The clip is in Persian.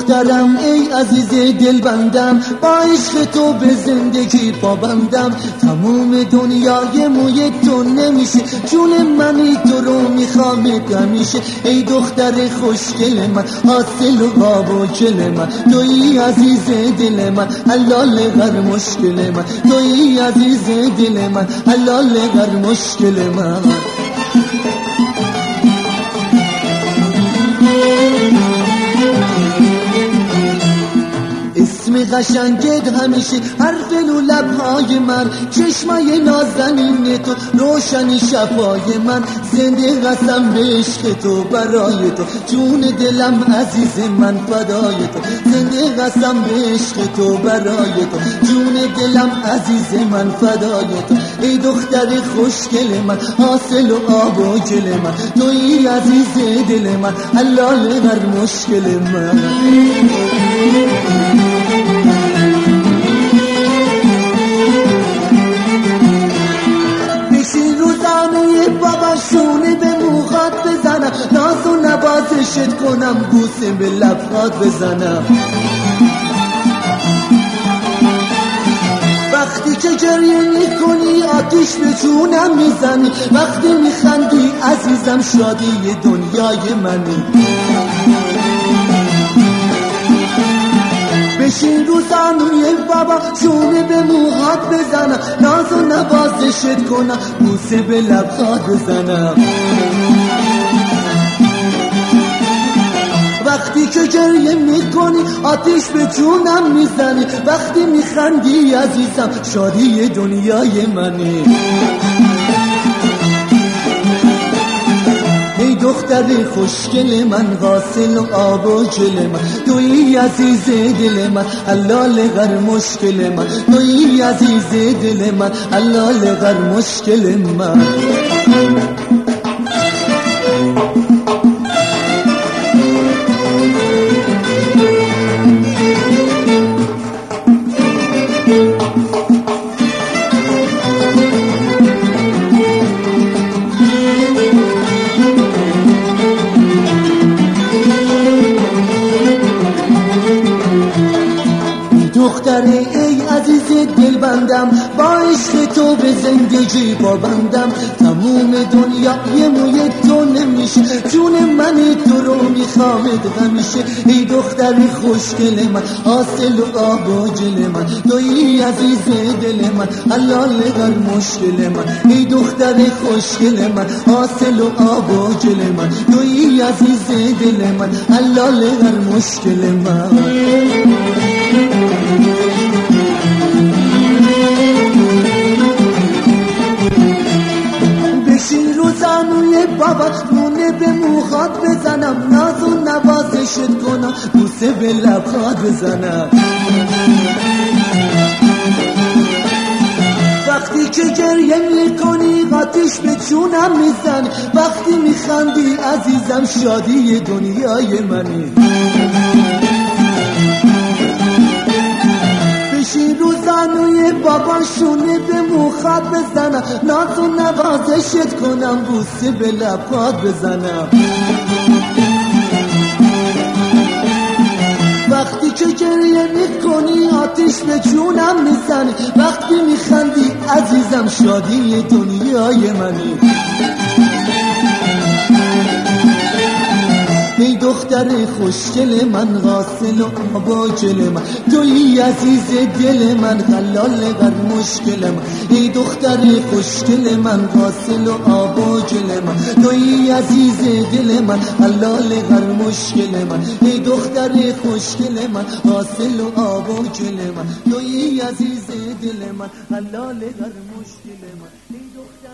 دخترم ای عزیز دلبندم، با عشق تو به زندگی پابندم. تموم دنیای موی تو نمیشه، جون منی تو رو میخوام همیشه. ای دختر خوشگل من، حاصل و قاب و جل من، توی عزیز دل من، حلال هر مشکل من. توی عزیز دل من، حلال هر مشکل من. اسم قشنگت همیشه حرف و لبهای من، چشمای نازنین تو روشنی شبهای من. زنده قسم به عشق تو برای تو، جون دلم عزیز من فدای تو. زنده قسم به عشق تو برای تو، جون دلم عزیز من فدای تو. ای دختر خوشگل من، حاصل و آب و جل من، توی عزیز دل من، حلال هر مشکل من. شونه به موهات بزنم، ناز و نوازشت کنم، بوسه به لبات بزنم. وقتی که گریه میکنی آتیش به جونم میزنی، وقتی میخندی عزیزم شادی دنیای منی. بشین رو زانوی بابا، شونه به موهات بزنم، ناز و نوازشت کنم، بوسه به لبات بزنم. وقتی که گریه میکنی آتیش به جونم میزنی، وقتی میخندی عزیزم شادی دنیای منی. ای دختر خوشگل من، غاسل و آب و جل من، توی عزیز دل من، حلال هر مشکل من. توی عزیز دل من، حلال هر مشکل من. دختره ای عزیز دلبندم، با عشق تو به زندگی پابندم. تموم دنیای موی تو نمیشه، جون منی تو رو میخوامد همیشه. ای دختر خوشگل من، حاصل و آب و جل من، توی عزیز دل من، حلال هر مشکل من. ای دختر خوشگل من، حاصل و آب و جل من، توی عزیز دل من، حلال هر مشکل من. بشین رو زانوی بابا، مونه به موهات بزنم، ناز و نوازشت کنم، بوسه به لبات بزنم. وقتی که گریه میکنی آتیش به جونم میزنی، وقتی میخندی عزیزم شادی دنیای منی. بشین رو زانوی بابا، شونه به موهات بزنم، ناز و نوازشت کنم، بوسه به لبات بزنم. وقتی که گریه میکنی آتیش به جونم میزنی، وقتی میخندی عزیزم شادی دنیای منی. ای دختر خوشگل من، غاسل و آب و جل من، توی عزیز دل من، حلال هر مشکل من. ای دختر خوشگل من، غاسل و آب و جل من، توی عزیز دل من، حلال هر مشکل من. ای دختر خوشگل من، غاسل و آب و جل من، توی عزیز دل من، حلال هر مشکل من.